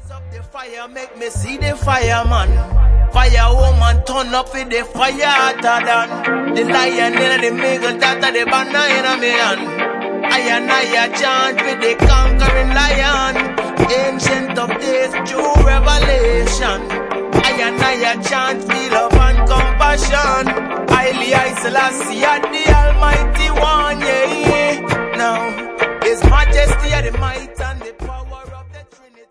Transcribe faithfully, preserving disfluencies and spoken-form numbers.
Up the fire, make me see the fireman. Fire woman turn up with the fire hotter than the lion in the middle, that of the banana in me hand. I and I chant with the conquering lion. Ancient of days, true revelation. I and I chant feel love and compassion. Highly I Selassie, the Almighty One, yeah, yeah. Now His Majesty are the mighty.